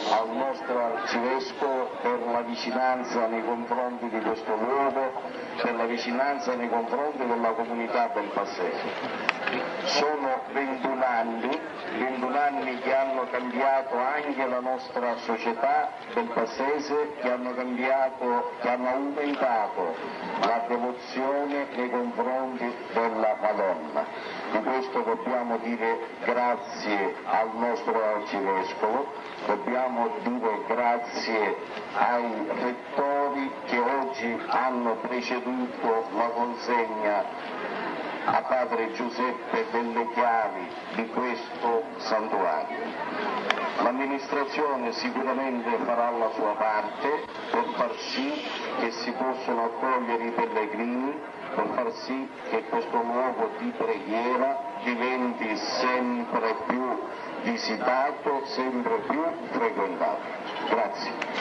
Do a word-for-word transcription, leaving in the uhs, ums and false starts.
al nostro Arcivescovo per la vicinanza nei confronti di questo luogo, per la vicinanza nei confronti della comunità del Passese. Sono ventuno anni, ventuno anni che hanno cambiato anche la nostra società del Passese, che hanno cambiato, che hanno aumentato la devozione nei confronti della Madonna. Di questo dobbiamo dire grazie al nostro Arcivescovo, dobbiamo dire grazie ai rettori che oggi hanno preceduto la consegna a padre Giuseppe delle chiavi di questo santuario. L'amministrazione sicuramente farà la sua parte per far sì che si possano accogliere i pellegrini, per far sì che questo luogo di preghiera diventi sempre più visitato, sempre più frequentato. Grazie.